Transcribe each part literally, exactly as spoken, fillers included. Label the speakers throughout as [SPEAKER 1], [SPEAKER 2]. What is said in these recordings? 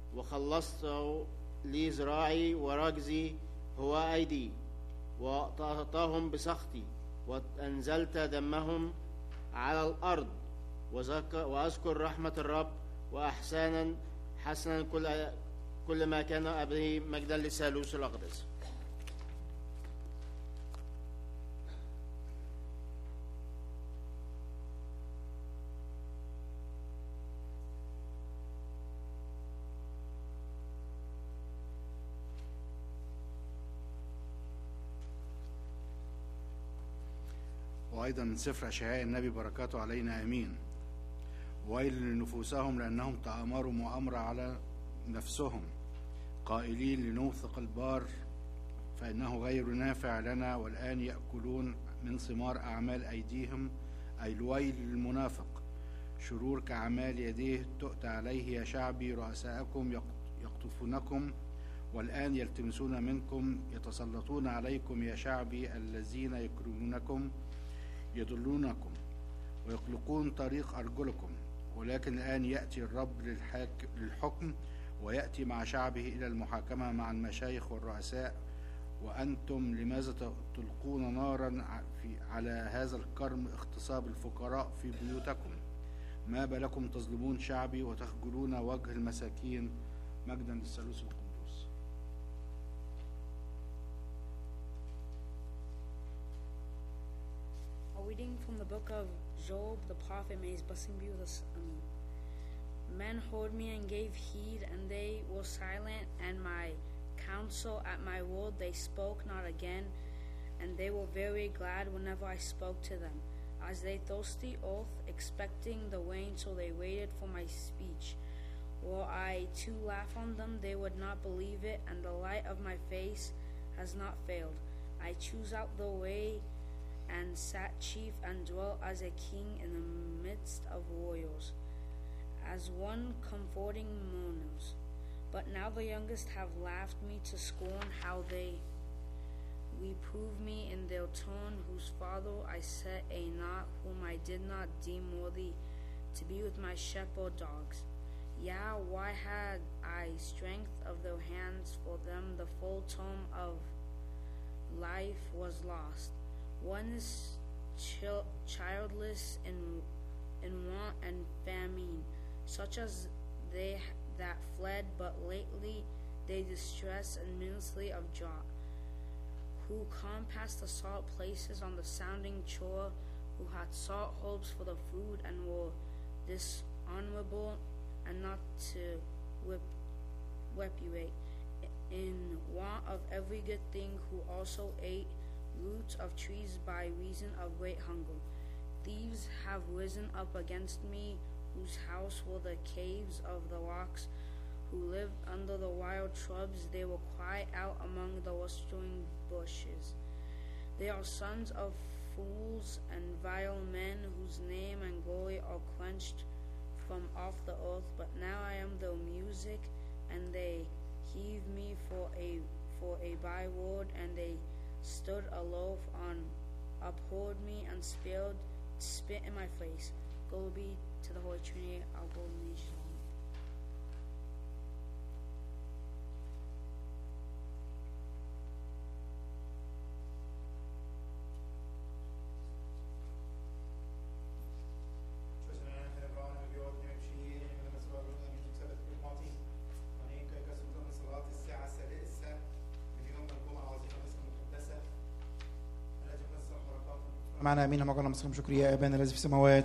[SPEAKER 1] وخلصت لي ذراعي ورجزي هو أيدي، وقطعتهم بسخطي، وأنزلت دمهم على الأرض. وأذكر رحمة الرب وأحسانا حسنا كل كل ما كان أبيه، مجدا للثالوث الأقدس.
[SPEAKER 2] وأيضا من سفر أشعياء النبي بركاته علينا آمين. ويل لنفوسهم لأنهم تآمروا مؤامرة على نفسهم قائلين لنوثق البار فإنه غير نافع لنا، والآن يأكلون من ثمار أعمال أيديهم. أي الويل للمنافق، شرور كأعمال يديه تؤتى عليه يا شعبي. رؤساءكم يقطفونكم والآن يلتمسون منكم، يتسلطون عليكم يا شعبي. الذين يكرهونكم يضلونكم ويغلقون طريق أرجلكم. ولكن الآن يأتي الرب للحكم، ويأتي مع شعبه إلى المحاكمة مع المشايخ والرؤساء. وأنتم لماذا تلقون نارا في على هذا الكرم، اغتصاب الفقراء في بيوتكم؟ ما بالكم تظلمون شعبي وتخجلون وجه المساكين؟ مجدا للثالوث القدوس.
[SPEAKER 3] A reading from the book of Job the prophet. May his blessing be with us. Amen. Men heard me and gave heed, and they were silent, and my counsel at my word they spoke not again, and they were very glad whenever I spoke to them. As they thirsty oath, expecting the rain, so they waited for my speech. Were I to laugh on them, they would not believe it, and the light of my face has not failed. I choose out the way and sat chief and dwelt as a king in the midst of warriors, as one comforting mourners. But now the youngest have laughed me to scorn, how they reprove me in their turn, whose father I set a knot, whom I did not deem worthy to be with my shepherd dogs. Yea, why had I strength of their hands? For them the full term of life was lost. One is chil- childless in in want and famine, such as they that fled, but lately they distress and ministry of Jah, who compassed the salt places on the sounding shore, who had sought hopes for the food and were dishonorable and not to whip, repudiate, in want of every good thing, who also ate roots of trees by reason of great hunger. Thieves have risen up against me, whose house were the caves of the rocks, who lived under the wild shrubs. They will cry out among the westering bushes. They are sons of fools and vile men, whose name and glory are quenched from off the earth. But now I am their music, and they heave me for a for a byword, and they stood aloof on abhorred me and spilled spit in my face. Glory be to the Holy Trinity, our golden age.
[SPEAKER 4] معنا امين. هم قالوا مسلم شكري يا ابانا الذي في السماوات.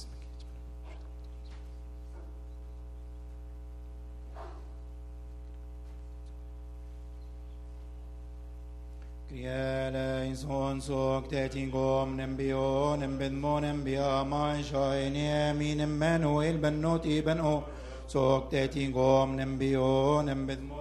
[SPEAKER 4] Kriya leison sok tetingom nembio nembedmo nembia mai shai min Emmanuel benoti beno sok tetingom nembio nembedmo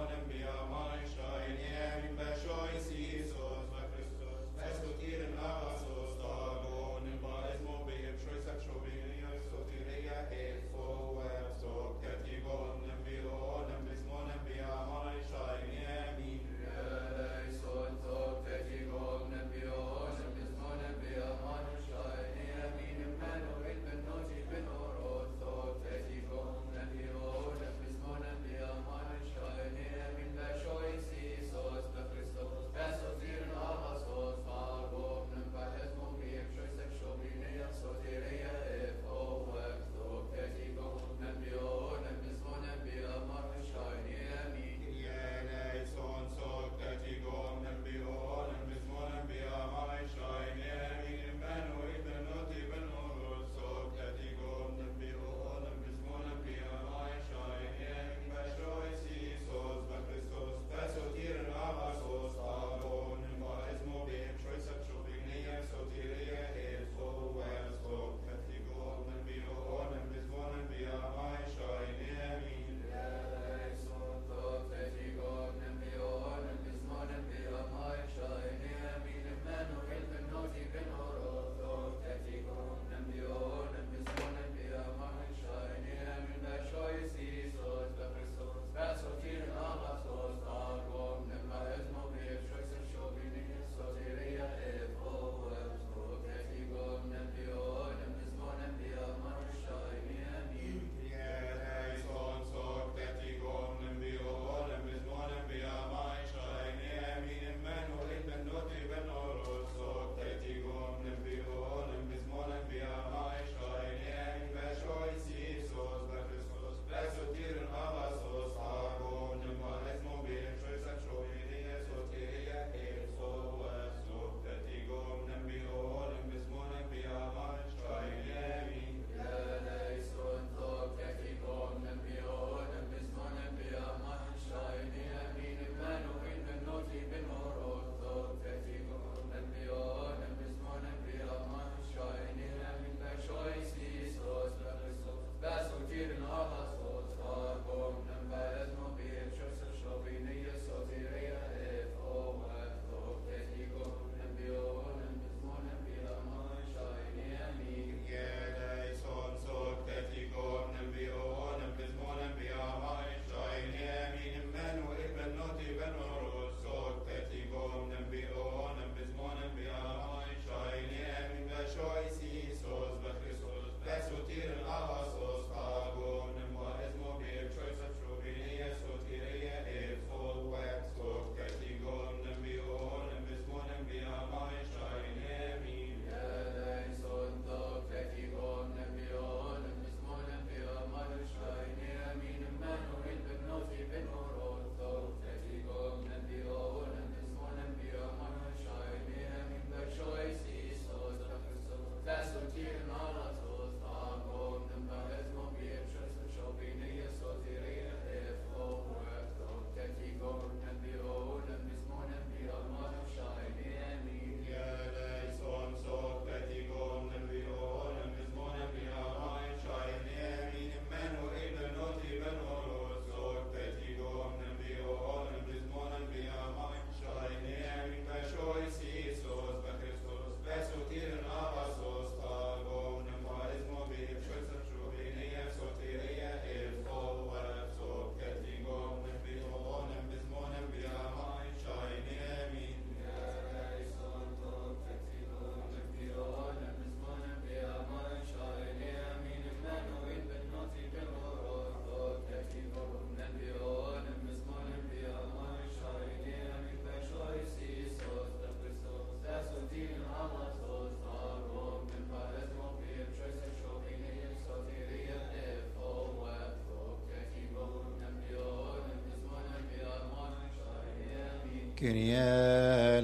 [SPEAKER 4] كريا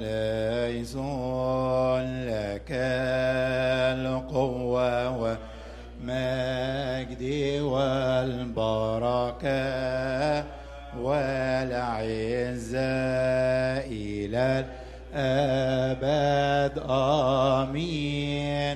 [SPEAKER 4] ليسون لك القوة والمجد والبركة والعزة إلى الأبد آمين.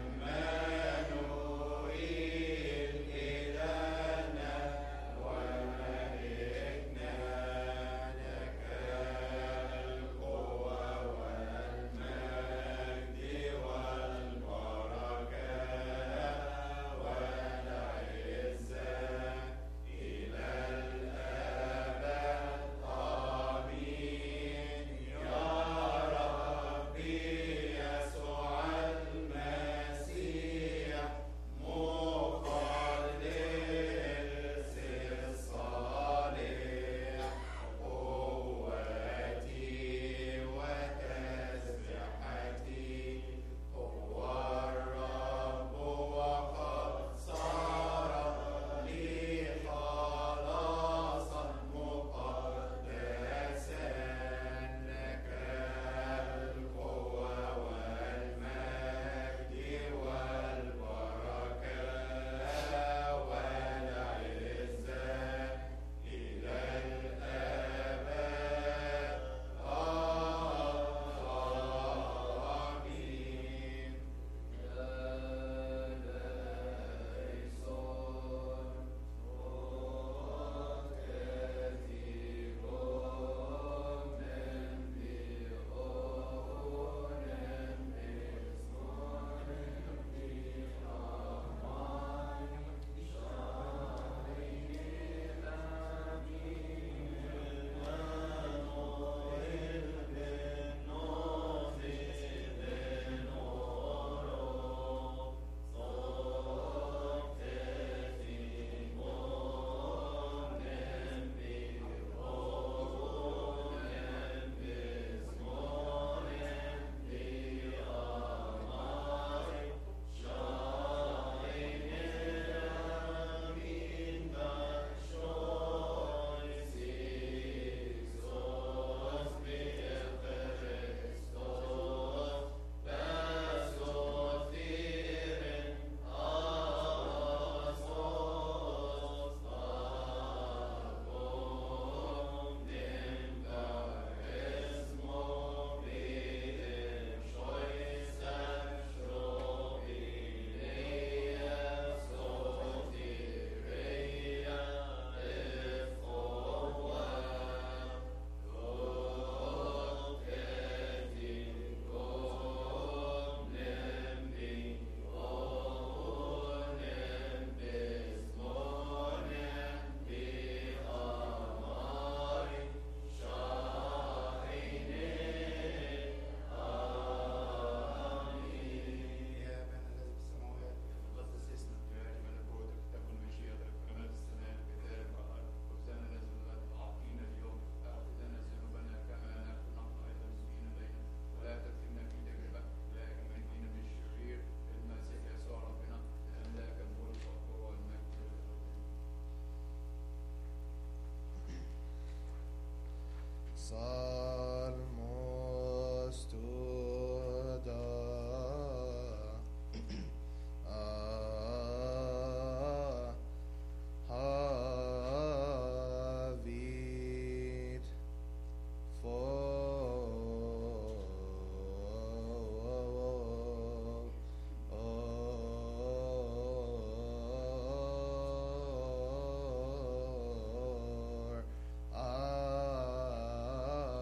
[SPEAKER 5] Salmos tuda ah, havid for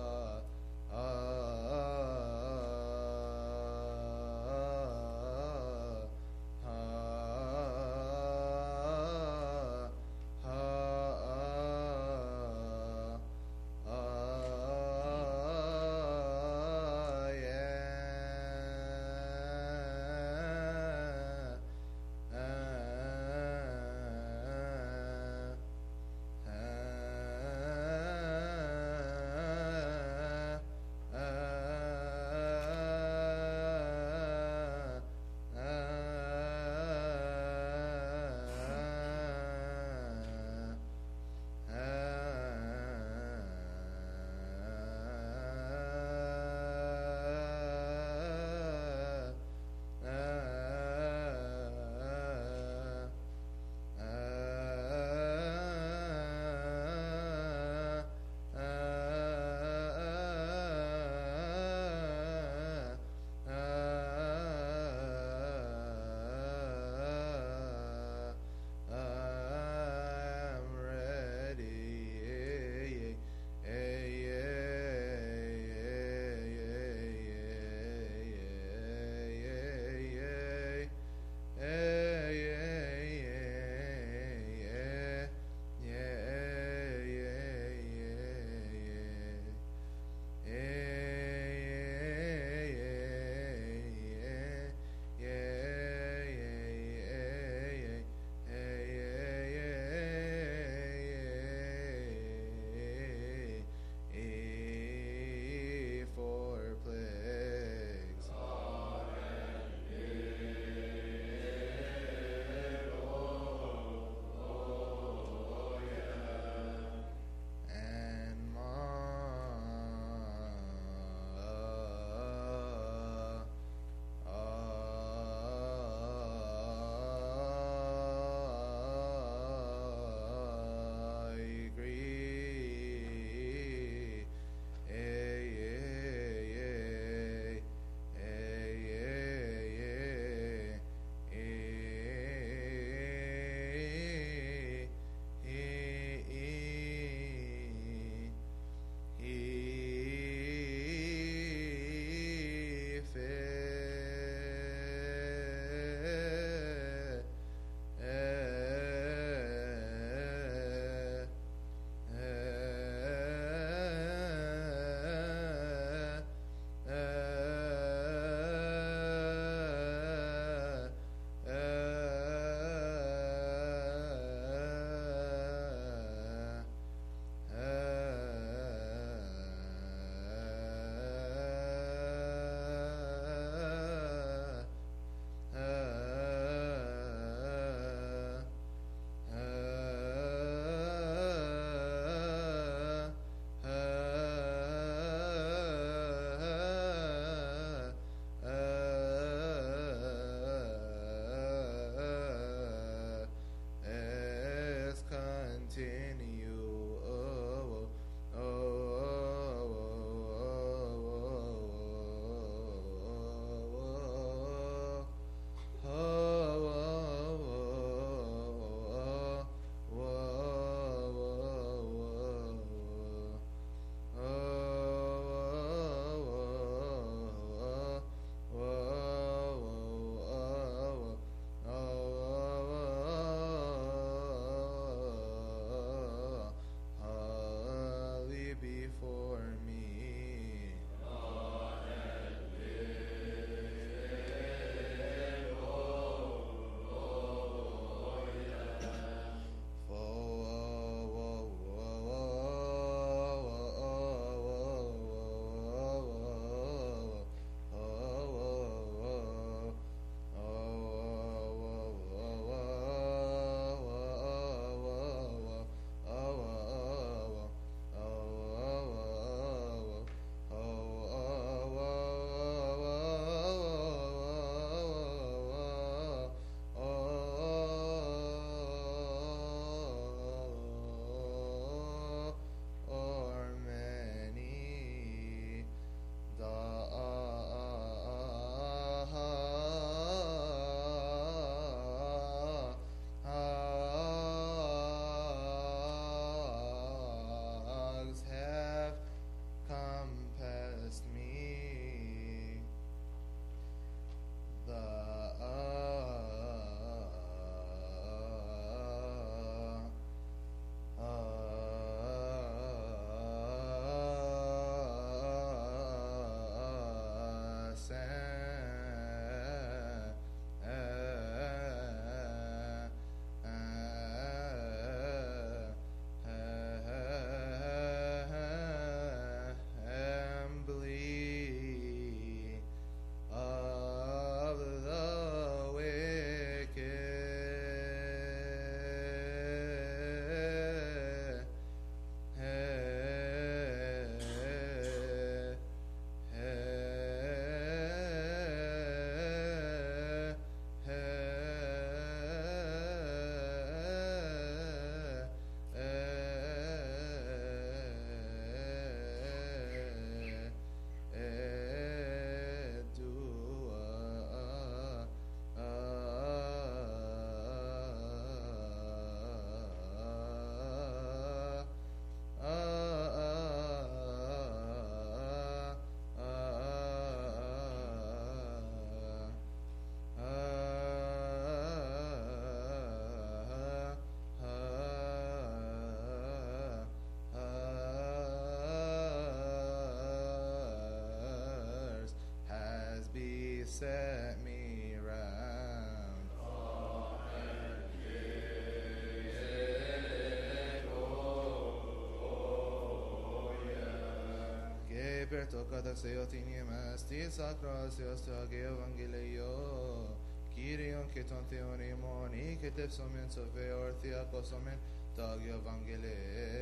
[SPEAKER 5] Te pertocata seotinimas, ti sacras eostage evangelio, Kyrion que ton theonimon, I que tepsomen sofe orthia kosomen, tag evangele.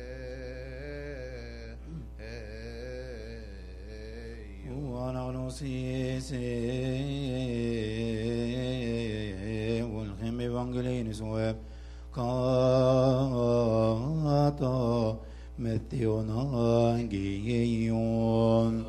[SPEAKER 4] ونغنوسيس والخم evangelin سواب كاتا متيونا جيون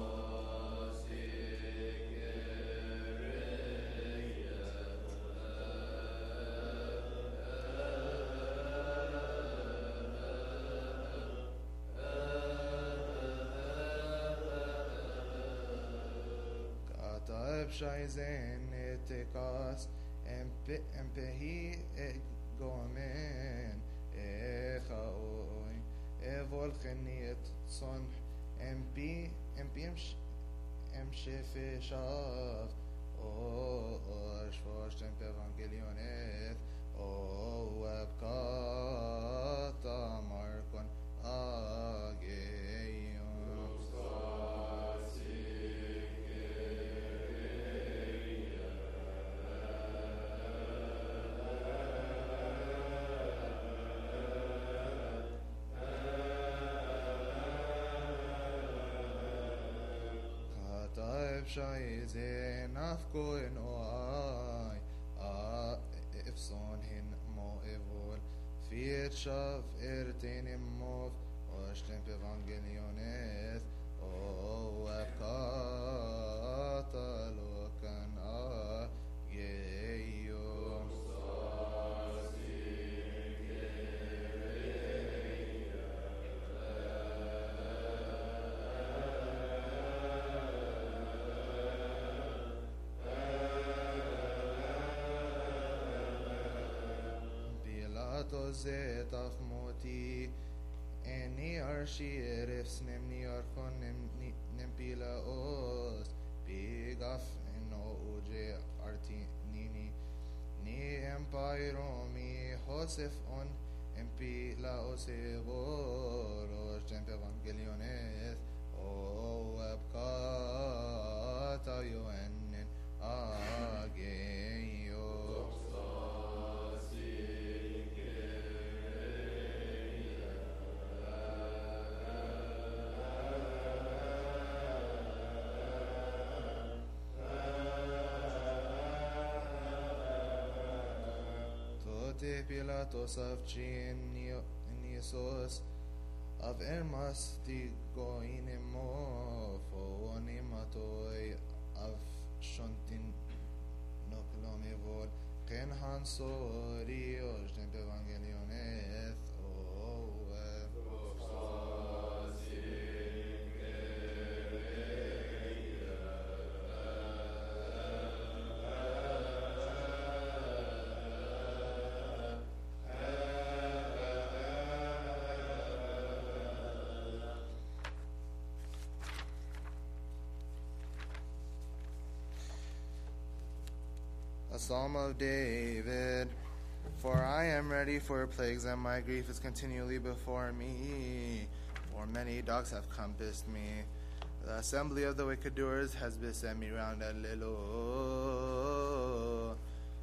[SPEAKER 5] Shaizen etekas empehi egomen echaoi evol cheniet son empi empimsh emshefeshav o shvosh empe evangelionet o webkata markon ageion Shaize nafko in oai a ifson hin mo evol fiet shav ertenim mov oshtem evangelioneth o apkata lokan a yeyo Zet af moti eni arshi erefs nemni archon nempila os bigaf no uje arti nini ni empairomi hosef on empila osevor tempe evangeliones o abkata yoennen ageio Te Pilatos of Chin Nisos of Ermas di Goinemo Foonimatoi of Shontin Noklomevol Ken Hansorios Tempe Evangelioneth O A Psalm of David. For I am ready for plagues, and my grief is continually before me. For many dogs have compassed me. The assembly of the wicked doers has beset me round a little.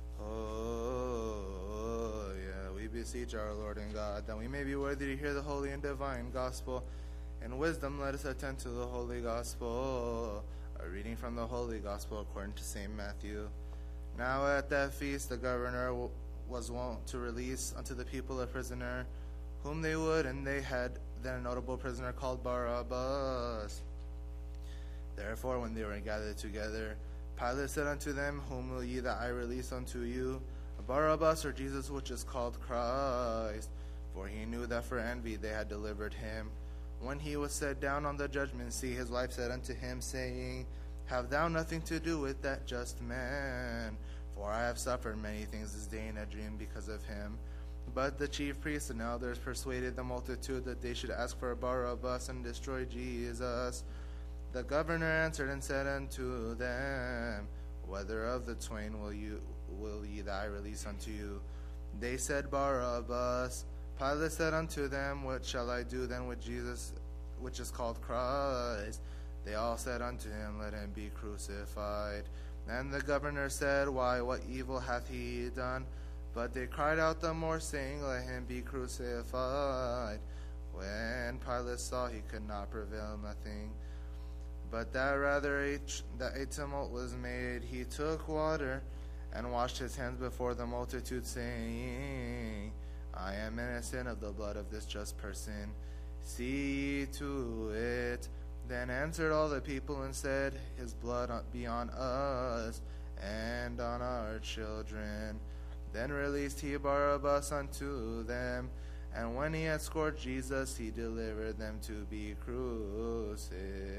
[SPEAKER 5] Oh, yeah, we beseech our Lord and God, that we may be worthy to hear the holy and divine gospel. In wisdom, let us attend to the holy gospel. A reading from the holy gospel according to Saint Matthew. Now at that feast the governor w- was wont to release unto the people a prisoner, whom they would, and they had then a notable prisoner called Barabbas. Therefore, when they were gathered together, Pilate said unto them, Whom will ye that I release unto you, Barabbas or Jesus, which is called Christ? For he knew that for envy they had delivered him. When he was set down on the judgment seat, his wife said unto him, saying, Have thou nothing to do with that just man? For I have suffered many things this day in a dream because of him. But the chief priests and elders persuaded the multitude that they should ask for Barabbas and destroy Jesus. The governor answered and said unto them, Whether of the twain will you will ye that I release unto you? They said, Barabbas. Pilate said unto them, What shall I do then with Jesus, which is called Christ? They all said unto him, Let him be crucified. And the governor said, Why, what evil hath he done? But they cried out the more, saying, Let him be crucified. When Pilate saw he could not prevail nothing, but that rather a, that a tumult was made, he took water and washed his hands before the multitude, saying, I am innocent of the blood of this just person. See to it. Then answered all the people and said, His blood be on us and on our children. Then released he Barabbas unto them, and when he had scourged Jesus, he delivered them to be crucified.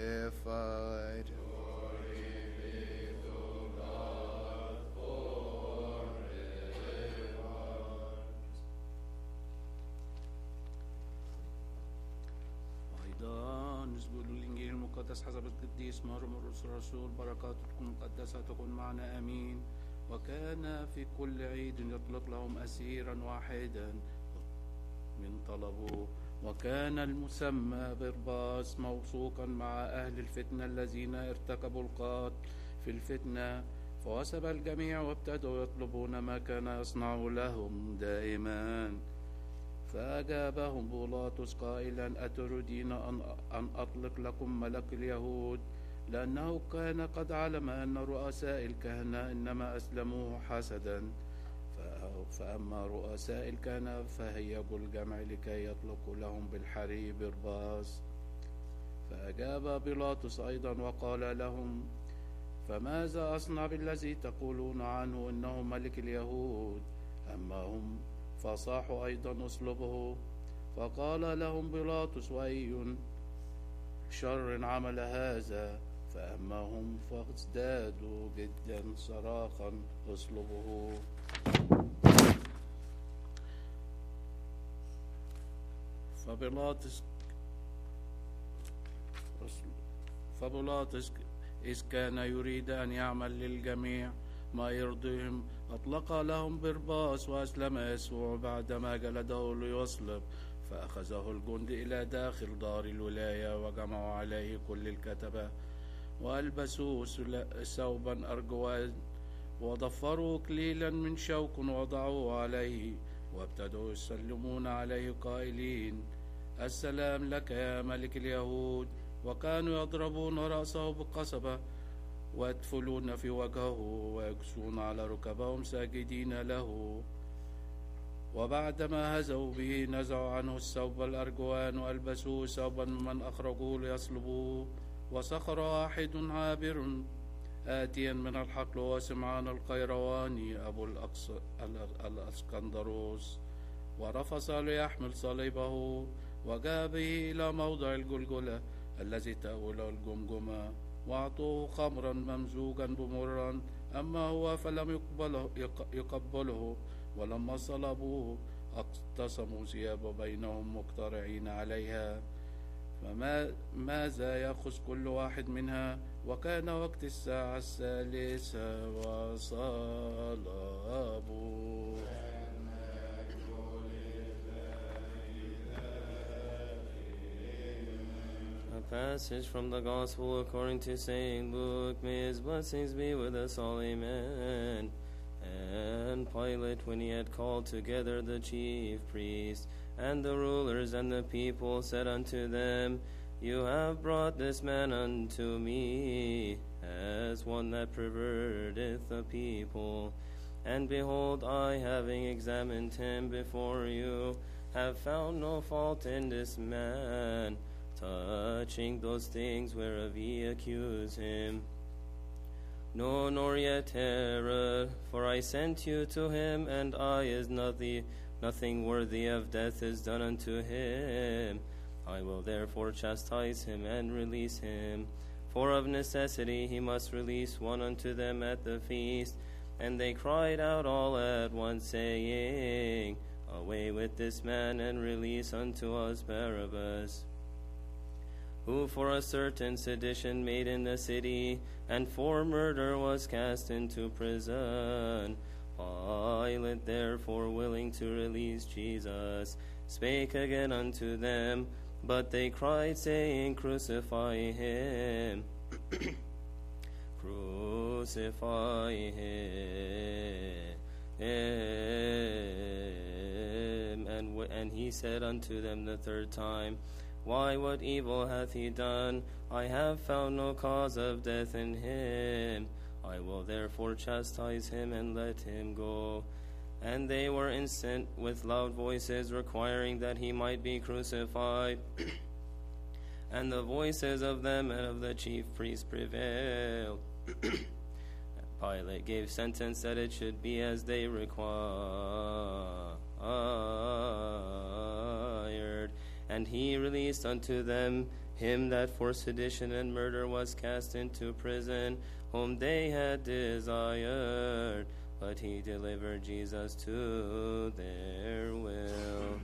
[SPEAKER 6] أيضا نسبق الإنجيل المقدس حسب القديس مرقس الرسول، بركاته تكون مقدسة تكون معنا آمين. وكان في كل عيد يطلق لهم أسيرا واحدا من طلبه، وكان المسمى برباس موثوقا مع أهل الفتنة الذين ارتكبوا القتل في الفتنة، فوثب الجميع وابتدوا يطلبون ما كان يصنع لهم دائما. فأجابهم بيلاطس قائلا أتريدين أن أطلق لكم ملك اليهود؟ لأنه كان قد علم أن رؤساء الكهنة إنما أسلموه حسدا. فأما رؤساء الكهنة فهيجوا الجمع لكي يطلقوا لهم بالحري برباس. فأجاب بيلاطس أيضا وقال لهم فماذا أصنع بالذي تقولون عنه إنه ملك اليهود؟ أما هم فصاحوا أيضا أصلبه. فقال لهم بيلاطس وأي شر عمل هذا؟ فأما هم فازدادوا جدا صراخا أصلبه. فبيلاطس فبيلاطس إذ كان يريد أن يعمل للجميع ما يرضيهم أطلق لهم برباس وأسلم يسوع بعدما جلده ليصلب. فأخذه الجند إلى داخل دار الولاية وجمعوا عليه كل الكتبة وألبسوه ثوبا أرجوان وضفروا كليلا من شوك ووضعوه عليه وابتدوا يسلمون عليه قائلين السلام لك يا ملك اليهود. وكانوا يضربون رأسه بالقصبة ويدفلون في وجهه ويجسون على ركبهم ساجدين له. وبعدما هزوا به نزعوا عنه الثوب الأرجوان وألبسوه ثوبا ممن أخرجوه ليصلبوه. وسخر واحد عابر آتيا من الحقل وسمعان القيرواني أبو الأسكندروس ورفص ليحمل صليبه وجاء به إلى موضع الجلجلة الذي تأوله الجمجمة وأعطوه خمرا ممزوجا بمرا. أما هو فلم يقبله, يقبله ولما صلبوه اقتسموا ثيابه بينهم مقترعين عليها فماذا يأخذ كل واحد منها؟ وكان وقت الساعة الثالثة وصلبوا.
[SPEAKER 7] A passage from the Gospel according to Saint Luke. May his blessings be with us all. Amen. And Pilate, when he had called together the chief priests and the rulers and the people, said unto them, You have brought this man unto me as one that perverteth the people. And behold, I, having examined him before you, have found no fault in this man, touching those things whereof ye accuse him. No, nor yet error, for I sent you to him, and I is nothing, nothing worthy of death is done unto him. I will therefore chastise him and release him. For of necessity he must release one unto them at the feast. And they cried out all at once, saying, Away with this man, and release unto us Barabbas, who for a certain sedition made in the city, and for murder was cast into prison. Pilate therefore, willing to release Jesus, spake again unto them, But they cried, saying, Crucify him. Crucify him. And, w- and he said unto them the third time, Why, what evil hath he done? I have found no cause of death in him. I will therefore chastise him and let him go. And they were incensed with loud voices, requiring that he might be crucified. And the voices of them and of the chief priests prevailed. Pilate gave sentence that it should be as they required. And he released unto them him that for sedition and murder was cast into prison, whom they had desired. But he delivered Jesus to their will.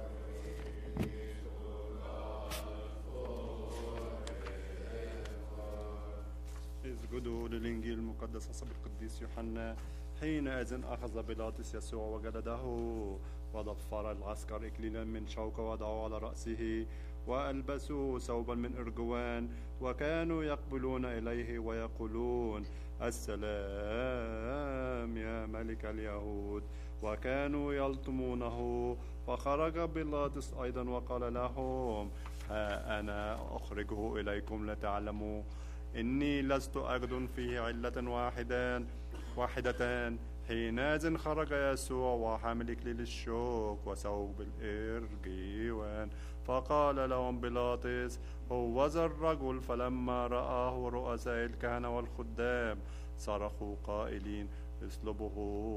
[SPEAKER 8] اسجدوا للإنجيل المقدس حسب القديس يوحنا. حينئذ أخذ بيلاطس يسوع وجلده وضفر العسكر إكليلا من شوك وضعوا على رأسه وألبسوه ثوبا من أرجوان وكانوا يقبلون إليه ويقولون السلام يا ملك اليهود وكانوا يلطمونه. فخرج بيلاطس أيضا وقال لهم ها أنا أخرجه إليكم لتعلموا إني لست أجد فيه علة واحدة واحدتان. حينئذ خرج يسوع وحامل إكليل الشوك وثوب الإرجوان فقال لهم بيلاطس هوذا الرجل. فلما رآه رؤساء الكهنة والخدام صرخوا قائلين اصلبه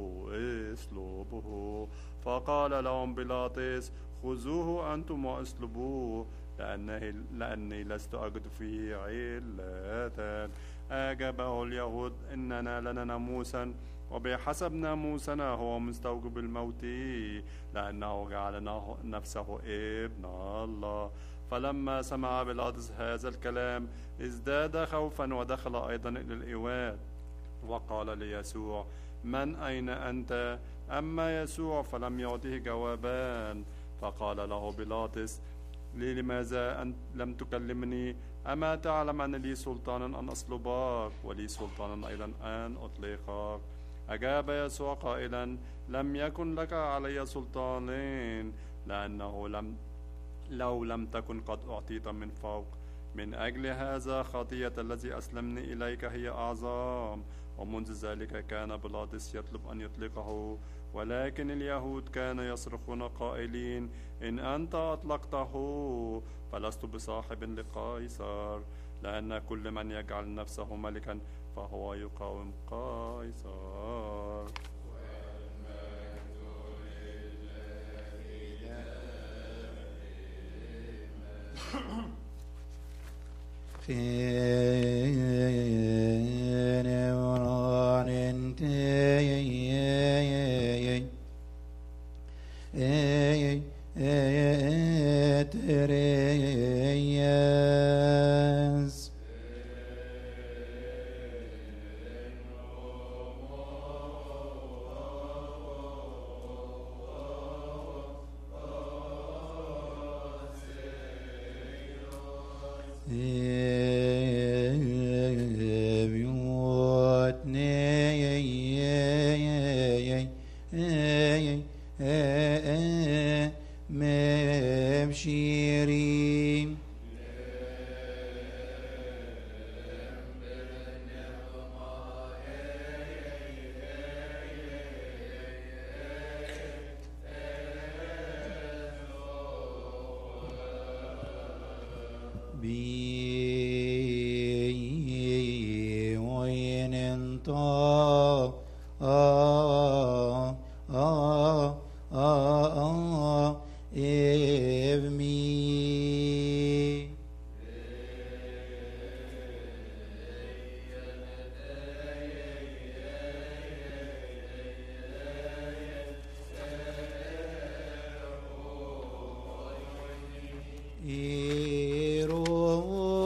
[SPEAKER 8] اصلبه. فقال لهم بيلاطس خذوه أنتم واصلبوه لأنه لأني لست أجد فيه علة. أجابه اليهود إننا لنا ناموسا وبحسب ناموسنا هو مستوجب الموت لأنه جعل نفسه ابن الله. فلما سمع بيلاطس هذا الكلام ازداد خوفا ودخل أيضا إلى الإيواد وقال ليسوع من أين أنت؟ أما يسوع فلم يعطه جوابان. فقال له بيلاطس لي لماذا أنت لم تكلمني؟ أما تعلم أن لي سلطانا أن أصلبك ولي سلطانا أيضا أن أطلقك؟ أجاب يسوع قائلا لم يكن لك علي سلطان لأنه لم لو لم تكن قد أعطيت من فوق. من أجل هذا خطية الذي أسلمني إليك هي أعظم. ومنذ ذلك كان بيلاطس يطلب أن يطلقه ولكن اليهود كانوا يصرخون قائلين إن أنت أطلقته فلست بصاحب لقيصر لأن كل من يجعل نفسه ملكا فهو يقاوم قيصر.
[SPEAKER 4] Iro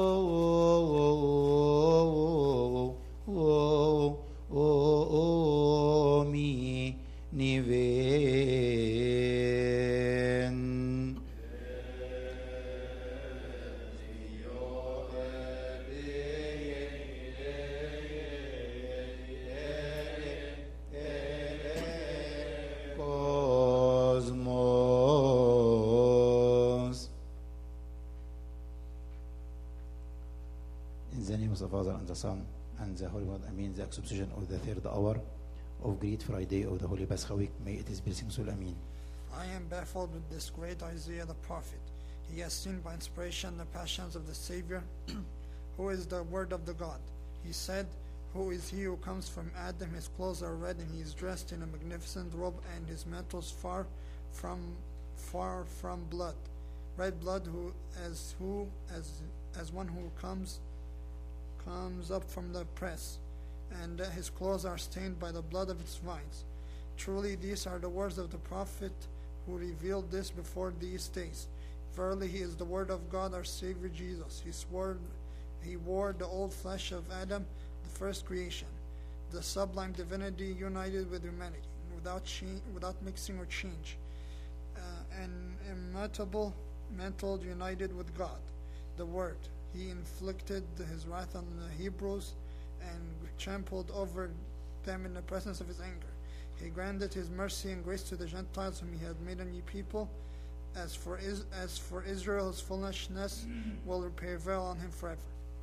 [SPEAKER 4] In the name of the Father and the Son and the Holy God, Amen. The exposition of the third hour of Great Friday of the Holy Pascha week, may it is blessing soul, Amen.
[SPEAKER 9] I am baffled with this great Isaiah the prophet. He has seen by inspiration the passions of the Savior, who is the word of the God. He said, "Who is he who comes from Adam? His clothes are red, and he is dressed in a magnificent robe, and his mantles far from far from blood, red blood, who as who as as one who comes comes up from the press, and uh, his clothes are stained by the blood of its vines. Truly, these are the words of the prophet who revealed this before these days. Verily, he is the word of God, our Savior Jesus. He swore, he wore the old flesh of Adam, the first creation, the sublime divinity united with humanity, without change, without mixing or change, uh, and immutable, mental, united with God, the Word. He inflicted his wrath on the Hebrews and trampled over them in the presence of his anger. He granted his mercy and grace to the Gentiles, whom he had made a new people. As for Is- as for Israel, his foolishness will prevail on him forever.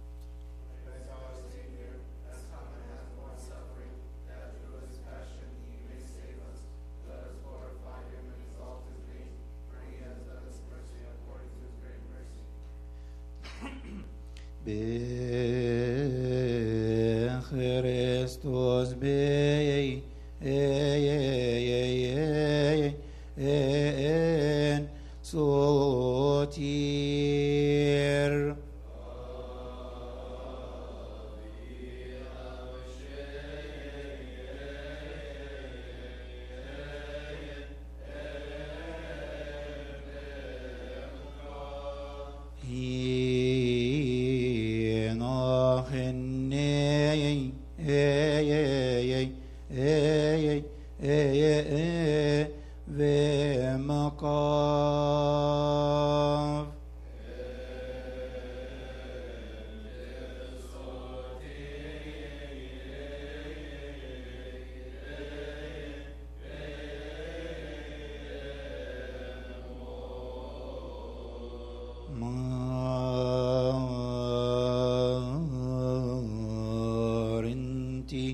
[SPEAKER 4] Christos be en sotir. ومقاف مارنتي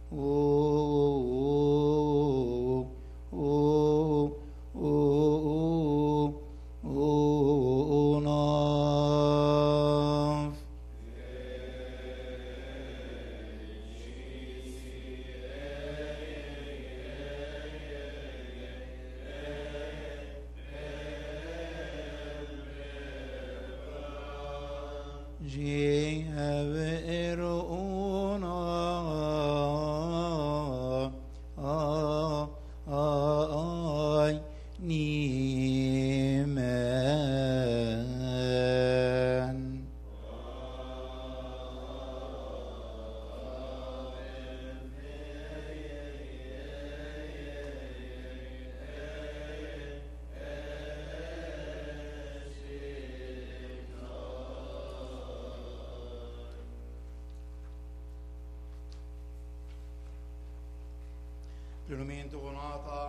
[SPEAKER 4] Lumento Gonata,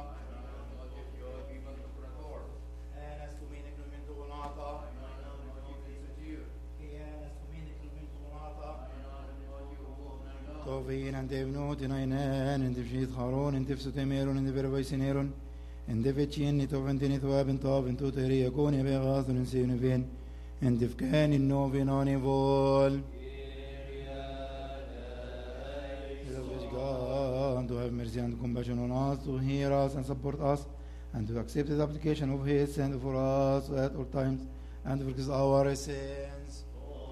[SPEAKER 4] Anas Tuminik Lumento Gonata, Anas Tuminik Lumento Gonata, Tovin and Devnot in Ainan, and Divjit Haron, and Tivsutemeron, and the Vervoisineron, and Devichin, Toventini Twab and Tov, and Tuteria, Coni Begas, and Sinuvin, and Divkan in Novin on Evol. To have mercy and compassion on us, to hear us and support us, and to accept the application of His and for us at all times, and forgive our sins.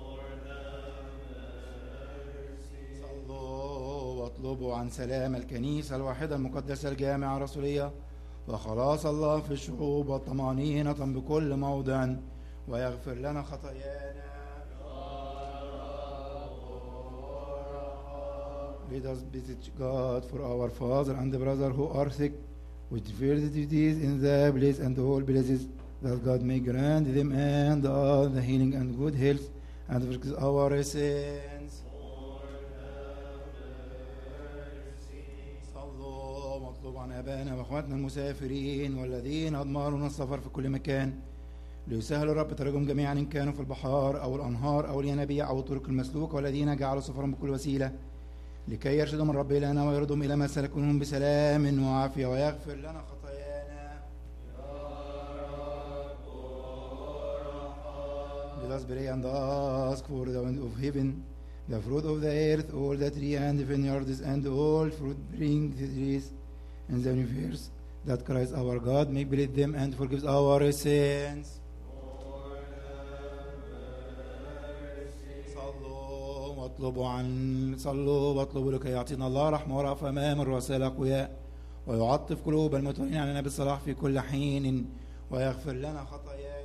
[SPEAKER 4] صلوا واطلبوا عن سلام الكنيسة الواحدة المقدسة الجامعة الرسولية وخلاص الله في الشعوب والطمأنينة بكل موضع ويغفر لنا خطايانا. Let us beseech God for our father and brother who are sick with various disease in the place and all places, that God may grant them and all the healing and good health and forgive our sins. صلوا مطلوب عن آبائنا وأخواتنا المسافرين والذين أضمروا السفر في كل مكان ليسهل الرب طريقهم جميعا إن كانوا في البحار أو الأنهار أو الينابيع أو الطرق المسلوكة، والذين جعلوا سفرهم بكل وسيلة لكي يرشدهم الرب إلينا ويردهم إلى ما سلكونهم بسلام وعافية ويغفر لنا خطايانا. Let us pray and ask for the wind of heaven, the fruit of the earth, all the tree and the vineyards, and all fruit-bearing trees in the universe, that Christ our God may bless them and forgives our sins. صلوا واطلبوا عن صلوا واطلبوا لكي يعطينا الله رحمة ورأفة أمام الرؤساء الأقوياء، ويعطف قلوب المتولين علينا بالصلاح في كل حين، ويغفر لنا خطايانا.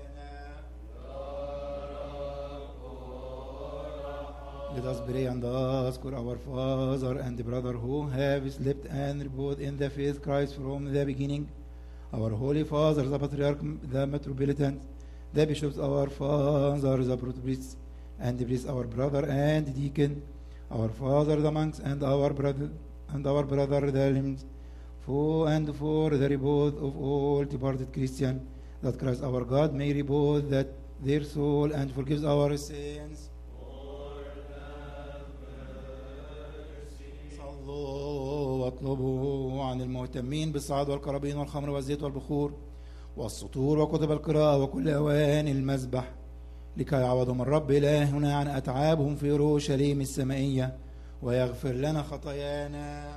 [SPEAKER 4] Let us pray and ask for our father and brother who have slept and reposed in the faith Christ from the beginning. Our holy father, the patriarch, the metropolitan, the bishops, our father, the priests, and the priest, our brother and deacon, our father, the monks, and our brother, and our brother, the limbs, for and for the repose of all departed Christians, that Christ our God may repose that their soul and forgives our sins. واطلبوا عن المهتمين بالصعاد والقرابين والخمر والزيت والبخور والسطور وكتب القراءة وكل أوان المذبح، لكي يعوضهم الرب إلهنا عن أتعابهم في أورشليم السمائية ويغفر لنا خطايانا.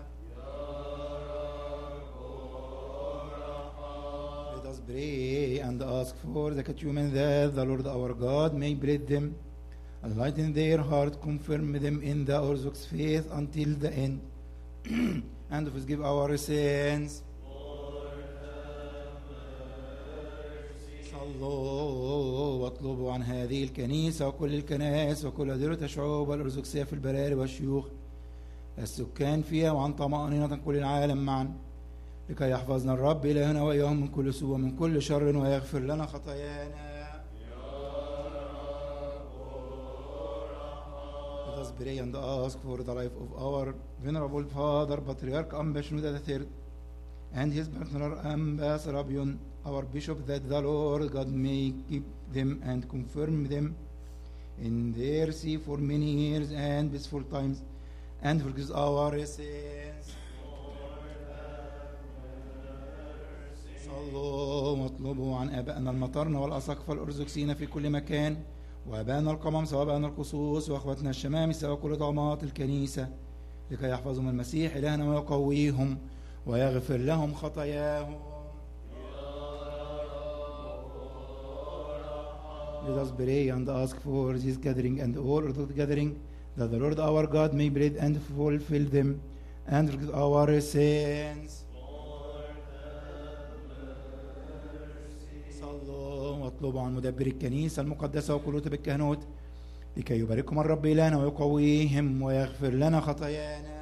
[SPEAKER 4] Let us pray and ask for the catechumen that the Lord our God may bless them, enlighten their heart, confirm them in the Orthodox faith until the end, and forgive our sins. صلوا واطلبوا عن هذه الكنيسة وكل الكنائس وكل أديرة الشعوب الأرثوذكسية في البراري والشيوخ السكان فيها، وعن طمأنينة كل العالم معا، لكي يحفظنا الرب إلهنا وإياهم من كل سوء ومن كل شر ويغفر لنا خطايانا. Let us pray and ask for the life of our venerable father, Patriarch Ambassador the Third, and his partner Ambassador Rabion, our bishop, that the Lord God may keep them and confirm them in their see for many years and peaceful times, and forgive our sins. صلوا واطلبوا عن آبائنا المطرنة والأساقفة الأرثوذكسيين في كل مكان، وأبائنا القمامسة وأبائنا القصوص وأخواتنا الشمامسة وكل طغمات الكنيسة، لكي يحفظهم المسيح إلهنا ويقويهم ويغفر لهم خطاياهم. Let us pray and ask for this gathering and all Orthodox gathering, that the Lord our God may bless and fulfill them and forgive our sins. صلوا واطلبوا عن مدبر الكنيسة المقدسة وكل رتب الكهنوت، لكي يباركهم الرب إلهنا ويقويهم ويغفر لنا خطايانا.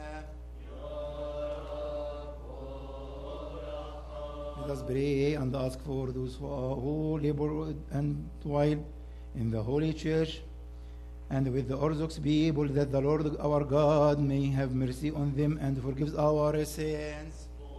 [SPEAKER 4] Let us pray and ask for those who labor and toil in the Holy Church and with the Orthodox people, that the Lord our God may have mercy on them and forgives our sins.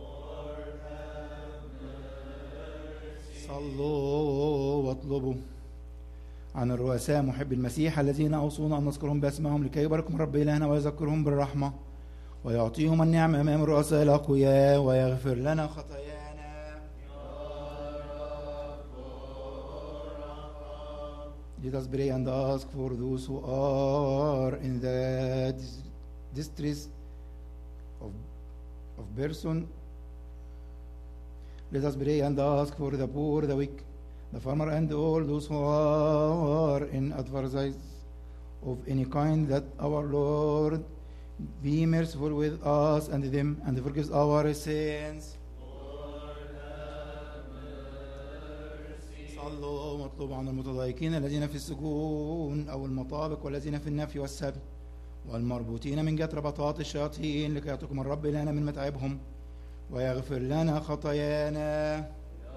[SPEAKER 4] صلوا واطلبوا عن الرؤساء محب المسيح الذين أوصونا أن نذكرهم باسمهم، لكي يباركهم رب إلهنا ويذكرهم بالرحمة ويعطيهم النعمة أمام الرؤساء الأقوياء ويغفر لنا خطايانا. Let us pray and ask for those who are in the distress of, of person. Let us pray and ask for the poor, the weak, the farmer, and all those who are in adversity of any kind, that our Lord be merciful with us and them and forgives our sins. صلوا واطلبوا عن المتضايقين الذين في السجون أو المطابق والذين في النفي والسبي والمربوطين من جت ربطات الشياطين، لكي يعطيكم الرب إلهنا من متعبهم ويغفر لنا خطايانا.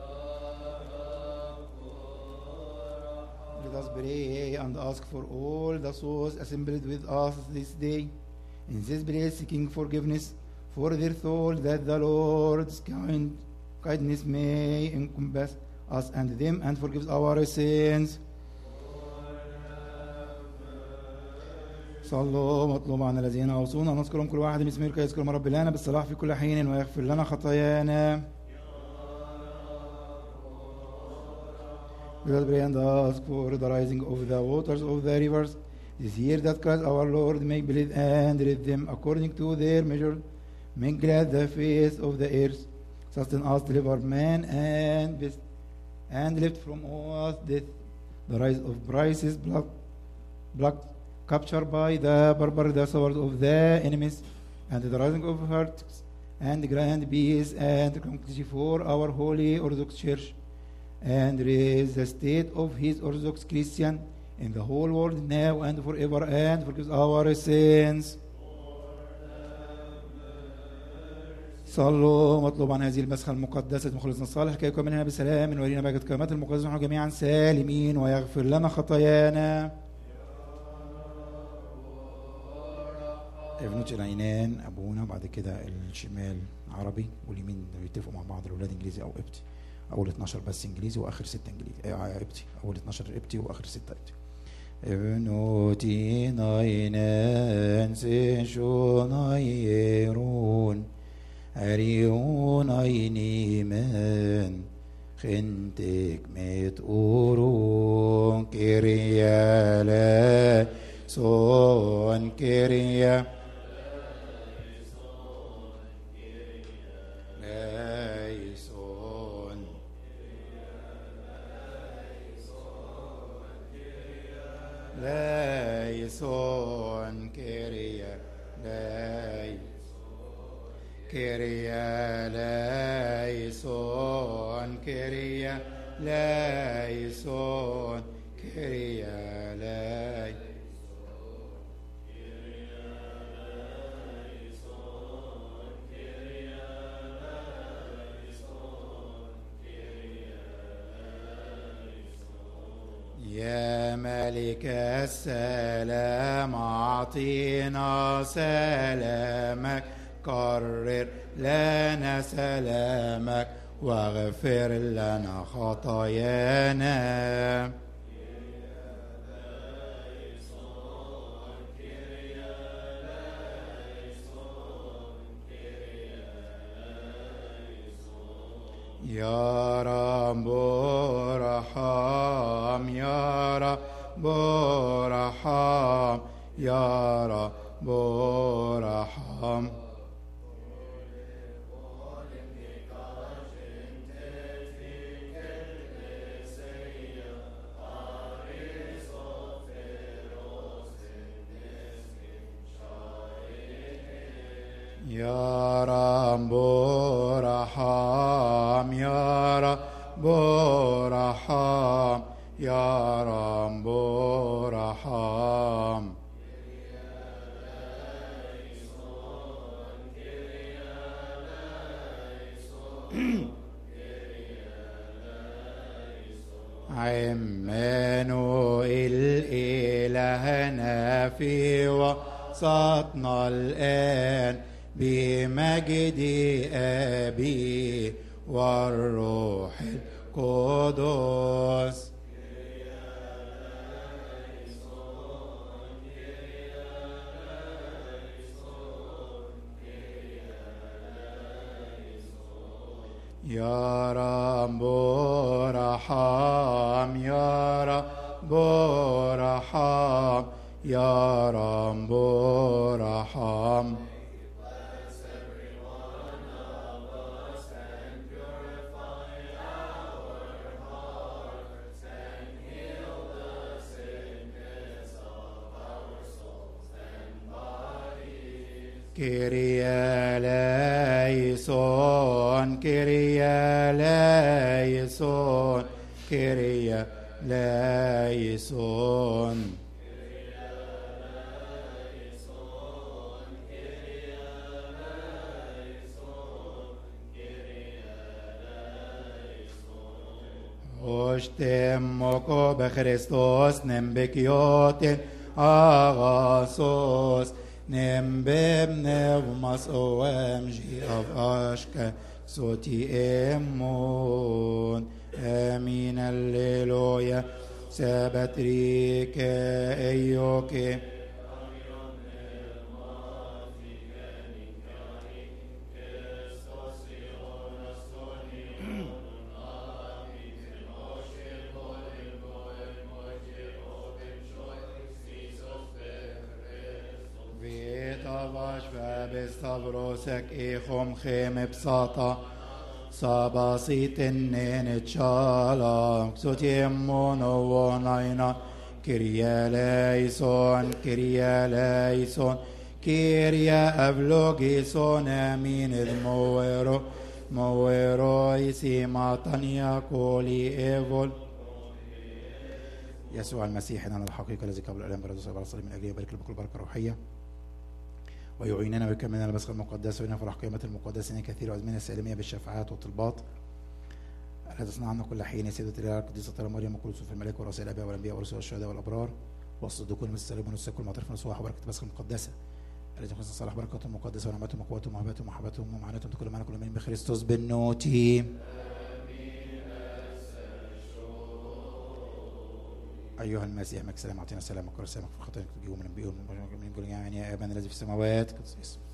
[SPEAKER 4] Let us pray and ask for all the souls assembled with us this day in this place, seeking forgiveness for their souls, that the Lord's kind, kindness may encompass us and them, and forgive our sins. صلوا مطلوب عن الذين أوصونا نذكرهم كل واحد باسمه كي يذكرهم رب لنا بالصلاح في كل حين ويغفر لنا خطايانا. Let us pray and ask for the rising of the waters of the rivers this year, that Christ our Lord may believe and read them according to their measure. May glad the face of the earth, sustain us, deliver man and beast, and lift from us death, the rise of prices, blood, blood captured by the barbar, the swords of the enemies, and the rising of hearts, and grand peace and tranquility for our holy Orthodox Church, and raise the state of his Orthodox Christian in the whole world now and forever, and forgive our sins. صلوا مطلوب عن هذه المسخة المقدسة مخلصنا الصالح كي يكون منها بسلام ويرينا بهجة كلمات المقدسة نحن جميعا سالمين ويغفر لنا خطايانا. ابنوتي العينان ابونا، بعد كده الشمال عربي واليمين بيتفقوا مع بعض الاولاد انجليزي او ابتي. اول اتناشر بس انجليزي واخر ستة انجليزي اه ابتي، اول اتناشر ابتي واخر ستة ابتي. ابنوتي ناينان سيشونايرون أريون عيني من خنتك متقورون كريا لا صون كريا لا يصون لا يصون كريا لا كريا لايسون كريا لايسون كريا لاي يا ملك السلام أعطينا سلامك، قرر لنا سلامك واغفر لنا خطايانا. يا رب ارحم يا رب ارحم يا رب ارحم. يا رب ارحم يا رب ارحم يا رب ارحم. عمانوئيل إلهنا في وسطنا الآن بمجد أبي والروح القدس. يا رب ارحم يا رب ارحم يا رب ارحم. كريا لايسون كريا لايسون كريا لايسون. اشتمكو بخريستوس نمبكيوتن اغاسوس نمبب نومس اوام جي اف اشكا صوتي امون آمين الليلويا سابتريك أيوكي Vitavash Vabistavrosek Echom Chem Psata Sabasitin Chala Xotiemmono Wonaina Kyrie eleison, Kyrie eleison, Kyrie evlogison, Amin Moero, Moero Isimatania Koli Evol يسوع المسيح أنا الحقيقة الذي قبل الألم برد صلى الله عليه وسلم من أجله يبارك بكل بركة روحية ويعيننا ويكملنا المسخة المقدسة وينفرح قيمة المقدسين كثير وأزمنة السالمية بالشفاعات والطلبات التي تصنع عنا كل حين يا سيدة الإله القديسة طيرة مريم وكل صوف الملائكة ورسائل الأنبياء والأنبياء ورسل الشهداء والأبرار والصديقون والسالمين والساكن والمعترفين والصواح وبركة المسخة المقدسة التي تخص صالح بركاتهم المقدسة ونعمتهم وقوتهم ومحبتهم ومحبتهم ومعاناتهم تكون معنا كل من بخريستوس بالنوتي أيها المسيح مك سلام أعطينا سلامك ورسامك في خطاياك تجيبوا من أنبياء من جميع يا أبانا الذي في السماوات